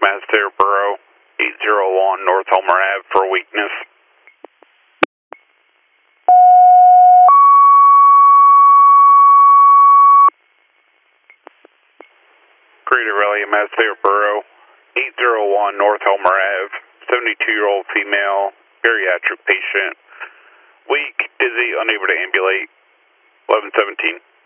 Master Borough, 801 North Homer Ave for weakness. Crater Valley, Master Borough, 801 North Homer Ave, 72-year-old female, bariatric patient, weak, dizzy, unable to ambulate, 1117.